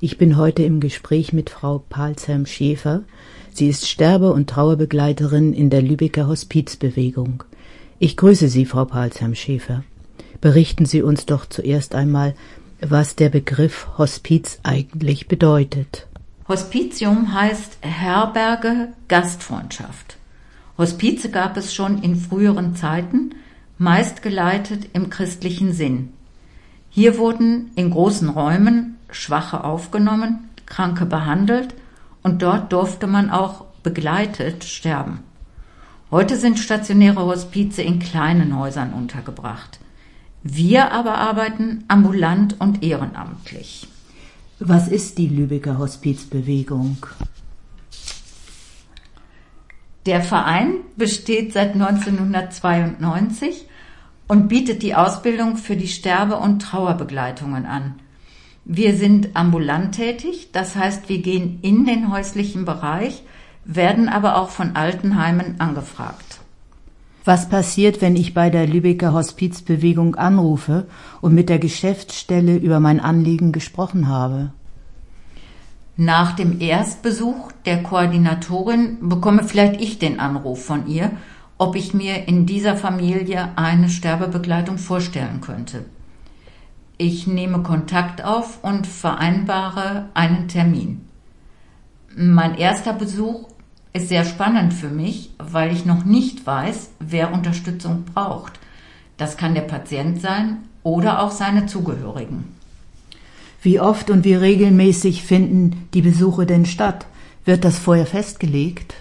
Ich bin heute im Gespräch mit Frau Palsheim-Schäfer. Sie ist Sterbe- und Trauerbegleiterin in der Lübecker Hospizbewegung. Ich grüße Sie, Frau Palsheim-Schäfer. Berichten Sie uns doch zuerst einmal, was der Begriff Hospiz eigentlich bedeutet. Hospitium heißt Herberge, Gastfreundschaft. Hospize gab es schon in früheren Zeiten, meist geleitet im christlichen Sinn. Hier wurden in großen Räumen Schwache aufgenommen, Kranke behandelt und dort durfte man auch begleitet sterben. Heute sind stationäre Hospize in kleinen Häusern untergebracht. Wir aber arbeiten ambulant und ehrenamtlich. Was ist die Lübecker Hospizbewegung? Der Verein besteht seit 1992 und bietet die Ausbildung für die Sterbe- und Trauerbegleitungen an. Wir sind ambulant tätig, das heißt, wir gehen in den häuslichen Bereich, werden aber auch von Altenheimen angefragt. Was passiert, wenn ich bei der Lübecker Hospizbewegung anrufe und mit der Geschäftsstelle über mein Anliegen gesprochen habe? Nach dem Erstbesuch der Koordinatorin bekomme vielleicht ich den Anruf von ihr, ob ich mir in dieser Familie eine Sterbebegleitung vorstellen könnte. Ich nehme Kontakt auf und vereinbare einen Termin. Mein erster Besuch ist sehr spannend für mich, weil ich noch nicht weiß, wer Unterstützung braucht. Das kann der Patient sein oder auch seine Zugehörigen. Wie oft und wie regelmäßig finden die Besuche denn statt? Wird das vorher festgelegt?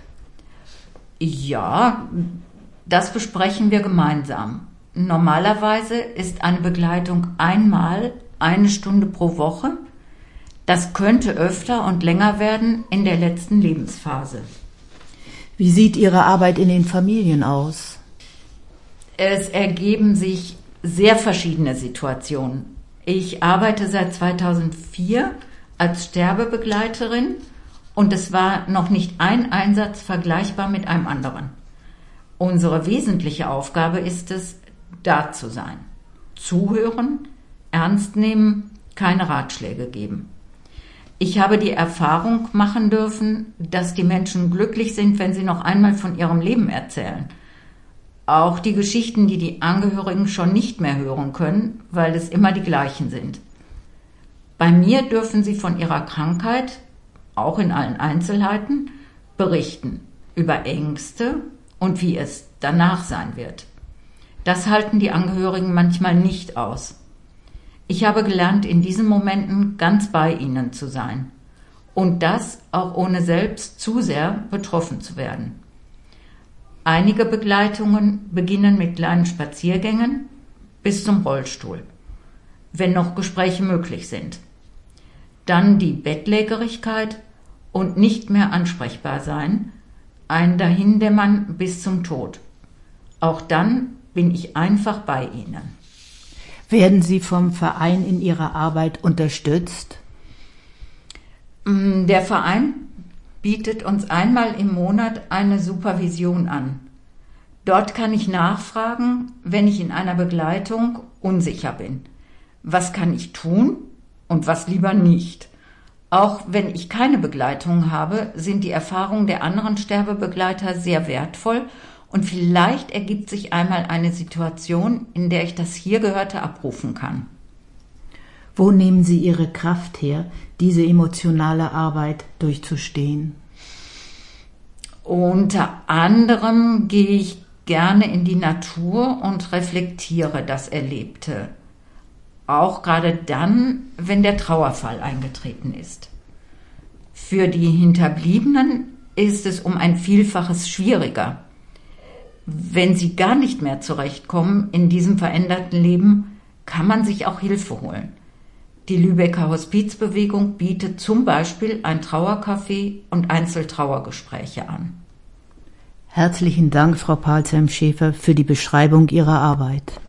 Ja, das besprechen wir gemeinsam. Normalerweise ist eine Begleitung einmal 1 Stunde pro Woche. Das könnte öfter und länger werden in der letzten Lebensphase. Wie sieht Ihre Arbeit in den Familien aus? Es ergeben sich sehr verschiedene Situationen. Ich arbeite seit 2004 als Sterbebegleiterin und es war noch nicht ein Einsatz vergleichbar mit einem anderen. Unsere wesentliche Aufgabe ist es, da zu sein, zuhören, ernst nehmen, keine Ratschläge geben. Ich habe die Erfahrung machen dürfen, dass die Menschen glücklich sind, wenn sie noch einmal von ihrem Leben erzählen. Auch die Geschichten, die die Angehörigen schon nicht mehr hören können, weil es immer die gleichen sind. Bei mir dürfen sie von ihrer Krankheit, auch in allen Einzelheiten, berichten über Ängste und wie es danach sein wird. Das halten die Angehörigen manchmal nicht aus. Ich habe gelernt, in diesen Momenten ganz bei ihnen zu sein. Und das auch ohne selbst zu sehr betroffen zu werden. Einige Begleitungen beginnen mit kleinen Spaziergängen bis zum Rollstuhl, wenn noch Gespräche möglich sind. Dann die Bettlägerigkeit und nicht mehr ansprechbar sein, ein Dahindämmern bis zum Tod. Auch dann bin ich einfach bei Ihnen. Werden Sie vom Verein in Ihrer Arbeit unterstützt? Der Verein bietet uns einmal im Monat eine Supervision an. Dort kann ich nachfragen, wenn ich in einer Begleitung unsicher bin. Was kann ich tun und was lieber nicht? Auch wenn ich keine Begleitung habe, sind die Erfahrungen der anderen Sterbebegleiter sehr wertvoll und vielleicht ergibt sich einmal eine Situation, in der ich das hier Gehörte abrufen kann. Wo nehmen Sie Ihre Kraft her, diese emotionale Arbeit durchzustehen? Unter anderem gehe ich gerne in die Natur und reflektiere das Erlebte. Auch gerade dann, wenn der Trauerfall eingetreten ist. Für die Hinterbliebenen ist es um ein Vielfaches schwieriger. Wenn sie gar nicht mehr zurechtkommen in diesem veränderten Leben, kann man sich auch Hilfe holen. Die Lübecker Hospizbewegung bietet zum Beispiel ein Trauercafé und Einzeltrauergespräche an. Herzlichen Dank, Frau Palsheim-Schäfer, für die Beschreibung Ihrer Arbeit.